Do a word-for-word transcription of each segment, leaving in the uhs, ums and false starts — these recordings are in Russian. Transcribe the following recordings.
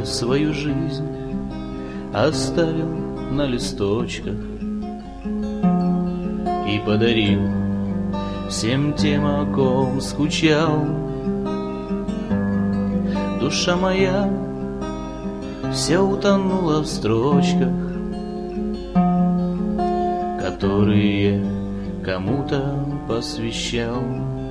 я свою жизнь оставил на листочках и подарил всем тем, о ком скучал. Душа моя вся утонула в строчках, которые кому-то посвящал.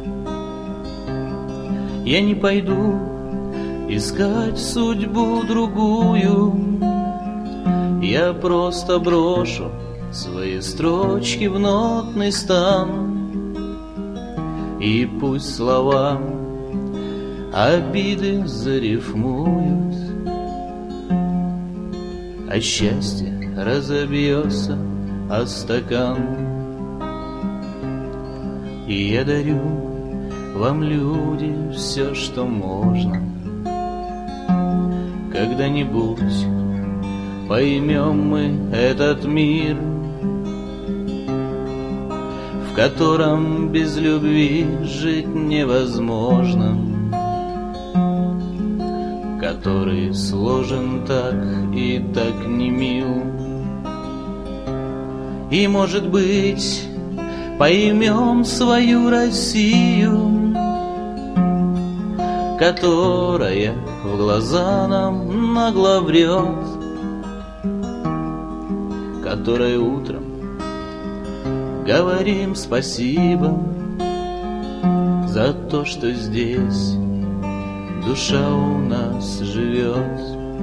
Я не пойду искать судьбу другую, я просто брошу свои строчки в нотный стан. И пусть слова обиды зарифмуют, а счастье разобьется о стакан. И я дарю вам, люди, все, что можно. Когда-нибудь поймем мы этот мир, в котором без любви жить невозможно, который сложен так и так не мил. И, может быть, поймем свою Россию, которая в глаза нам нагло врет, которой утром говорим спасибо за то, что здесь душа у нас живет.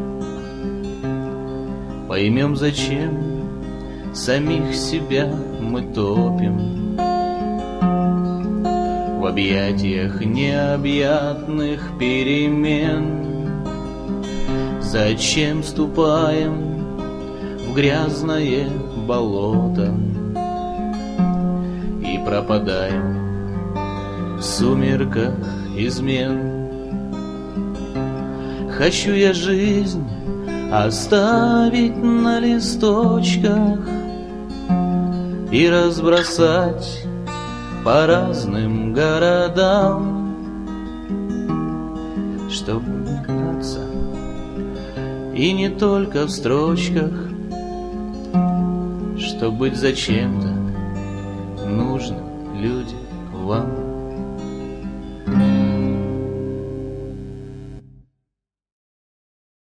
Поймем, зачем самих себя мы топим в объятиях необъятных перемен. Зачем ступаем в грязное болото и пропадаем в сумерках измен. Хочу я жизнь оставить на листочках и разбросать по разным городам, чтобы меняться и не только в строчках, чтоб быть зачем-то нужным, люди, вам.